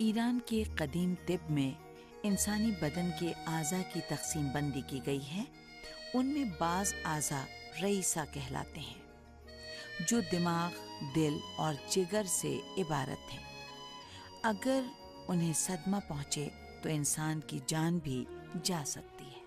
ایران کے قدیم طب میں انسانی بدن کے اعضاء کی تقسیم بندی کی گئی ہے۔ ان میں بعض اعضاء رئیسہ کہلاتے ہیں جو دماغ، دل اور جگر سے عبارت ہیں۔ اگر انہیں صدمہ پہنچے تو انسان کی جان بھی جا سکتی ہے۔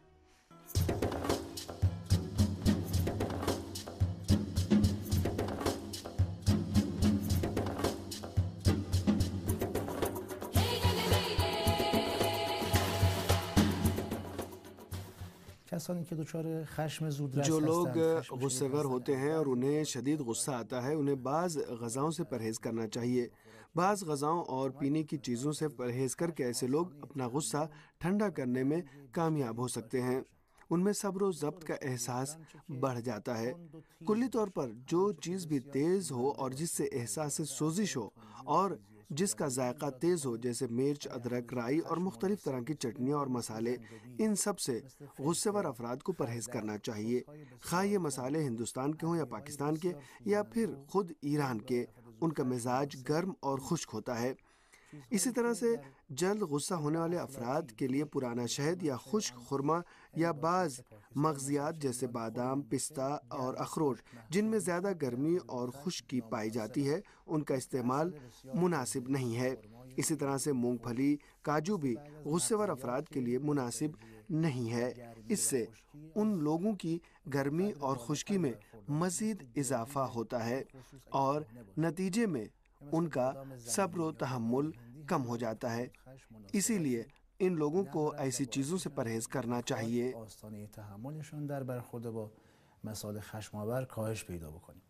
جو لوگ غصے ور ہوتے ہیں اور انہیں شدید غصہ آتا ہے، انہیں بعض غذاؤں سے پرہیز کرنا چاہیے۔ بعض غذاؤں اور پینے کی چیزوں سے پرہیز کر کے ایسے لوگ اپنا غصہ ٹھنڈا کرنے میں کامیاب ہو سکتے ہیں۔ ان میں صبر و ضبط کا احساس بڑھ جاتا ہے۔ کلی طور پر جو چیز بھی تیز ہو اور جس سے احساس سوزش ہو اور جس کا ذائقہ تیز ہو، جیسے مرچ، ادرک، رائی اور مختلف طرح کی چٹنیاں اور مسالے، ان سب سے غصے ور افراد کو پرہیز کرنا چاہیے، خواہ یہ مسالے ہندوستان کے ہوں یا پاکستان کے یا پھر خود ایران کے۔ ان کا مزاج گرم اور خشک ہوتا ہے۔ اسی طرح سے جلد غصہ ہونے والے افراد کے لیے پرانا شہد یا خشک خرما یا بعض مغزیات جیسے بادام، پستہ اور اخروٹ، جن میں زیادہ گرمی اور خشکی پائی جاتی ہے، ان کا استعمال مناسب نہیں ہے۔ اسی طرح سے مونگ پھلی، کاجو بھی غصے ور افراد کے لیے مناسب نہیں ہے۔ اس سے ان لوگوں کی گرمی اور خشکی میں مزید اضافہ ہوتا ہے اور نتیجے میں ان کا صبر و تحمل کم ہو جاتا ہے۔ اسی لیے ان لوگوں کو ایسی چیزوں سے پرہیز کرنا چاہیے۔ تحملشون در برخورد با مسائل خشم‌آور کاهش پیدا بکنیم۔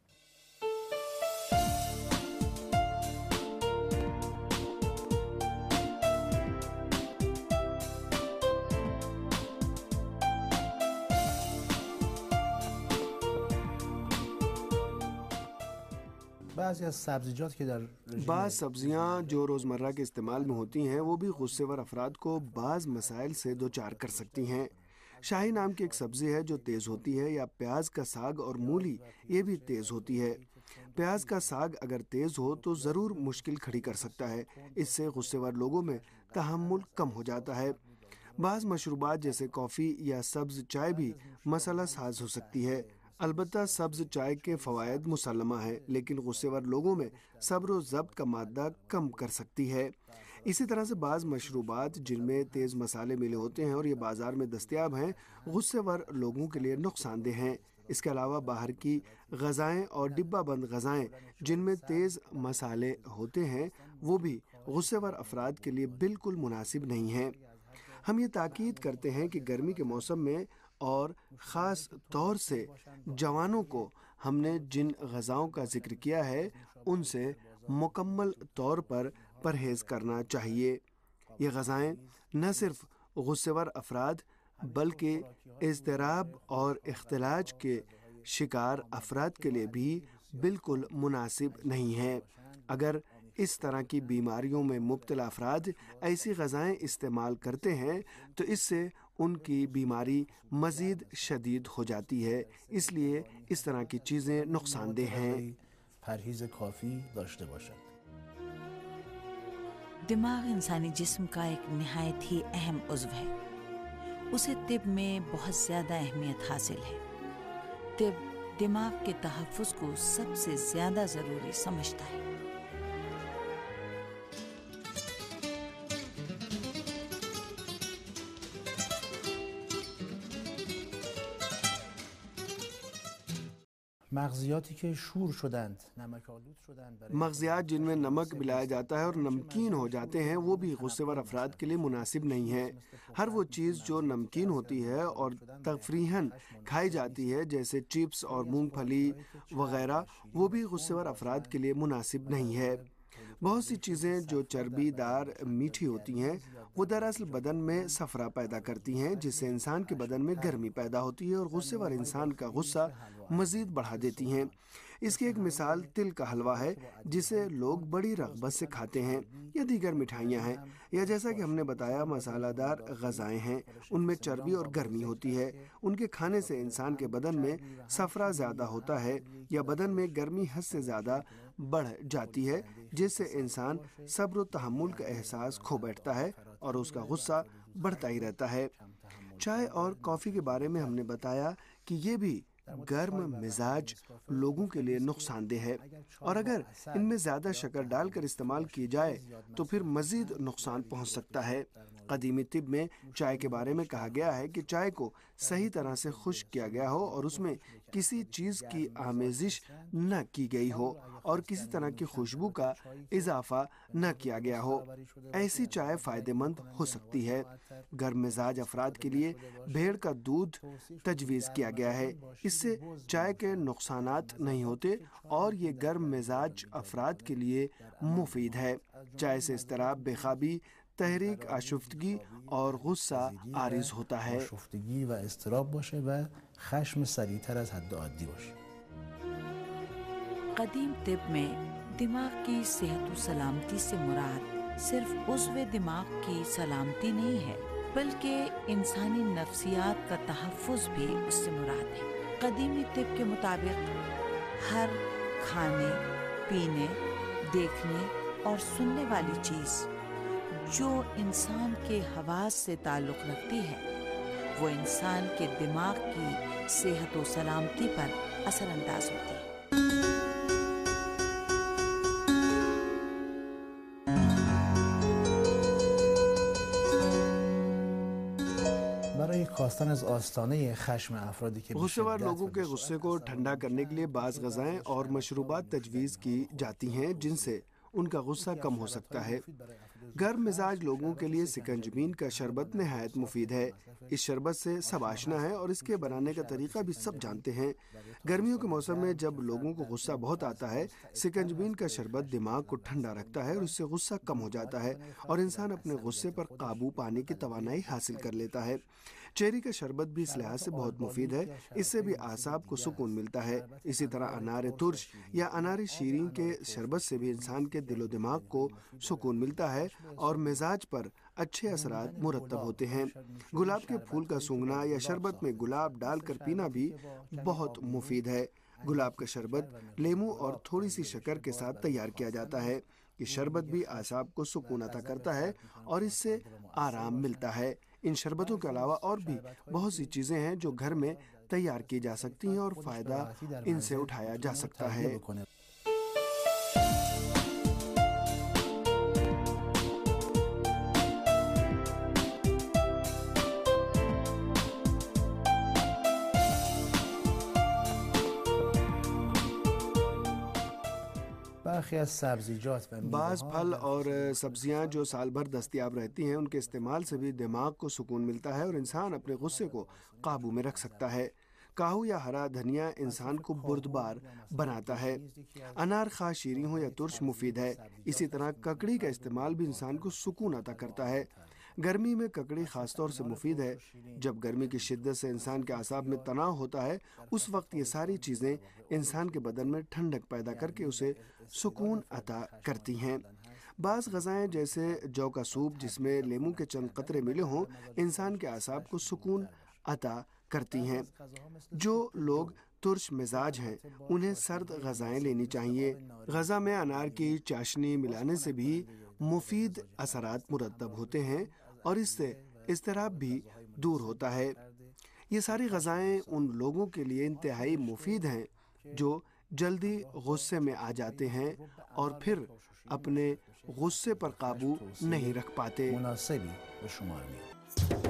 بعض سبزیاں جو روزمرہ کے استعمال میں ہوتی ہیں وہ بھی غصے ور افراد کو بعض مسائل سے دوچار کر سکتی ہیں۔ شاہی نام کی ایک سبزی ہے جو تیز ہوتی ہے، یا پیاز کا ساگ اور مولی، یہ بھی تیز ہوتی ہے۔ پیاز کا ساگ اگر تیز ہو تو ضرور مشکل کھڑی کر سکتا ہے۔ اس سے غصے ور لوگوں میں تحمل کم ہو جاتا ہے۔ بعض مشروبات جیسے کافی یا سبز چائے بھی مسئلہ ساز ہو سکتی ہے۔ البتہ سبز چائے کے فوائد مسلمہ ہیں، لیکن غصے ور لوگوں میں صبر و ضبط کا مادہ کم کر سکتی ہے۔ اسی طرح سے بعض مشروبات جن میں تیز مسالے ملے ہوتے ہیں اور یہ بازار میں دستیاب ہیں، غصے ور لوگوں کے لیے نقصان دہ ہیں۔ اس کے علاوہ باہر کی غذائیں اور ڈبہ بند غذائیں جن میں تیز مسالے ہوتے ہیں، وہ بھی غصے ور افراد کے لیے بالکل مناسب نہیں ہیں۔ ہم یہ تاکید کرتے ہیں کہ گرمی کے موسم میں اور خاص طور سے جوانوں کو ہم نے جن غذاؤں کا ذکر کیا ہے ان سے مکمل طور پر پرہیز کرنا چاہیے۔ یہ غذائیں نہ صرف غصے ور افراد بلکہ اضطراب اور اختلاج کے شکار افراد کے لیے بھی بالکل مناسب نہیں ہیں۔ اگر اس طرح کی بیماریوں میں مبتلا افراد ایسی غذائیں استعمال کرتے ہیں تو اس سے ان کی بیماری مزید شدید ہو جاتی ہے۔ اس لیے اس طرح کی چیزیں نقصان دہ ہیں۔ پرہیز کافی داشته باشد۔ دماغ انسانی جسم کا ایک نہایت ہی اہم عضو ہے۔ اسے طب میں بہت زیادہ اہمیت حاصل ہے۔ طب دماغ کے تحفظ کو سب سے زیادہ ضروری سمجھتا ہے۔ مغزیاتی که شور شدند، نمک آلود شدند، مغزیات جن میں نمک ملایا جاتا ہے اور نمکین ہو جاتے ہیں، وہ بھی غصے ور افراد کے لیے مناسب نہیں ہے۔ ہر وہ چیز جو نمکین ہوتی ہے اور تفریحاً کھائی جاتی ہے جیسے چپس اور مونگ پھلی وغیرہ، وہ بھی غصے ور افراد کے لیے مناسب نہیں ہے۔ بہت سی چیزیں جو چربی دار میٹھی ہوتی ہیں وہ دراصل بدن میں صفرا پیدا کرتی ہیں، جس سے انسان کے بدن میں گرمی پیدا ہوتی ہے اور غصے ور انسان کا غصہ مزید بڑھا دیتی ہیں۔ اس کی ایک مثال تل کا حلوہ ہے جسے لوگ بڑی رغبت سے کھاتے ہیں، یا دیگر مٹھائیاں ہیں، یا جیسا کہ ہم نے بتایا مسالہ دار غذائیں ہیں، ان میں چربی اور گرمی ہوتی ہے۔ ان کے کھانے سے انسان کے بدن میں صفرا زیادہ ہوتا ہے یا بدن میں گرمی حد سے زیادہ بڑھ جاتی ہے، جس سے انسان صبر و تحمل کا احساس کھو بیٹھتا ہے اور اس کا غصہ بڑھتا ہی رہتا ہے۔ چائے اور کافی کے بارے میں ہم نے بتایا کہ یہ بھی گرم مزاج لوگوں کے لیے نقصان دہ ہے، اور اگر ان میں زیادہ شکر ڈال کر استعمال کی جائے تو پھر مزید نقصان پہنچ سکتا ہے۔ قدیمی طب میں چائے کے بارے میں کہا گیا ہے کہ چائے کو صحیح طرح سے خشک کیا گیا ہو اور اس میں کسی چیز کی آمیزش نہ کی گئی ہو اور کسی طرح کی خوشبو کا اضافہ نہ کیا گیا ہو، ایسی چائے فائدہ مند ہو سکتی ہے۔ گرم مزاج افراد کے لیے بھیڑ کا دودھ تجویز کیا گیا ہے، اس سے چائے کے نقصانات نہیں ہوتے اور یہ گرم مزاج افراد کے لیے مفید ہے۔ چائے سے اضطراب، بے خوابی، تحریک، آشفتگی اور غصہ عارض ہوتا ہے۔ آشفتگی و اضطراب باشه و خشم سریعتر از حد عادی باشه۔ قدیم طب میں دماغ کی صحت و سلامتی سے مراد صرف عضو دماغ کی سلامتی نہیں ہے، بلکہ انسانی نفسیات کا تحفظ بھی اس سے مراد ہے۔ قدیمی طب کے مطابق ہر کھانے، پینے، دیکھنے اور سننے والی چیز جو انسان کے حواس سے تعلق رکھتی ہے وہ انسان کے دماغ کی صحت و سلامتی پر اثر انداز ہوتی ہے۔ برای کاستن از آستانه خشم افرادی که غصے وار لوگوں کے غصے کو ٹھنڈا کرنے کے لیے بعض غذائیں اور مشروبات تجویز کی جاتی ہیں جن سے ان کا غصہ کم ہو سکتا ہے۔ گرم مزاج لوگوں کے لیے سکنجبین کا شربت نہایت مفید ہے۔ اس شربت سے سب آشنا ہے اور اس کے بنانے کا طریقہ بھی سب جانتے ہیں۔ گرمیوں کے موسم میں جب لوگوں کو غصہ بہت آتا ہے، سکنجبین کا شربت دماغ کو ٹھنڈا رکھتا ہے اور اس سے غصہ کم ہو جاتا ہے اور انسان اپنے غصے پر قابو پانے کی توانائی حاصل کر لیتا ہے۔ چیری کا شربت بھی اس لحاظ سے بہت مفید ہے، اس سے بھی اعصاب کو سکون ملتا ہے۔ اسی طرح انار ترش یا انار شیرین کے شربت سے بھی انسان کے دل و دماغ کو سکون ملتا ہے اور مزاج پر اچھے اثرات مرتب ہوتے ہیں۔ گلاب کے پھول کا سونگھنا یا شربت میں گلاب ڈال کر پینا بھی بہت مفید ہے۔ گلاب کا شربت لیموں اور تھوڑی سی شکر کے ساتھ تیار کیا جاتا ہے۔ یہ شربت بھی اعصاب کو سکون عطا کرتا ہے اور اس سے آرام ملتا ہے۔ ان شربتوں کے علاوہ اور بھی بہت سی چیزیں ہیں جو گھر میں تیار کی جا سکتی ہیں اور فائدہ ان سے اٹھایا جا سکتا ہے۔ بعض پھل اور سبزیاں جو سال بھر دستیاب رہتی ہیں ان کے استعمال سے بھی دماغ کو سکون ملتا ہے اور انسان اپنے غصے کو قابو میں رکھ سکتا ہے۔ کاہو یا ہرا دھنیا انسان کو بردبار بناتا ہے۔ انار خواہ شیریں ہو یا ترش مفید ہے۔ اسی طرح ککڑی کا استعمال بھی انسان کو سکون عطا کرتا ہے۔ گرمی میں ککڑی خاص طور سے مفید ہے۔ جب گرمی کی شدت سے انسان کے اعصاب میں تناؤ ہوتا ہے اس وقت یہ ساری چیزیں انسان کے بدن میں ٹھنڈک پیدا کر کے اسے سکون عطا کرتی ہیں۔ بعض غذائیں جیسے جو کا سوپ جس میں لیموں کے چند قطرے ملے ہوں انسان کے اعصاب کو سکون عطا کرتی ہیں۔ جو لوگ ترش مزاج ہیں انہیں سرد غذائیں لینی چاہیے۔ غذا میں انار کی چاشنی ملانے سے بھی مفید اثرات مرتب ہوتے ہیں اور اس سے اضطراب بھی دور ہوتا ہے۔ یہ ساری غذائیں ان لوگوں کے لیے انتہائی مفید ہیں جو جلدی غصے میں آ جاتے ہیں اور پھر اپنے غصے پر قابو نہیں رکھ پاتے۔ مناسبی به شمار میاد.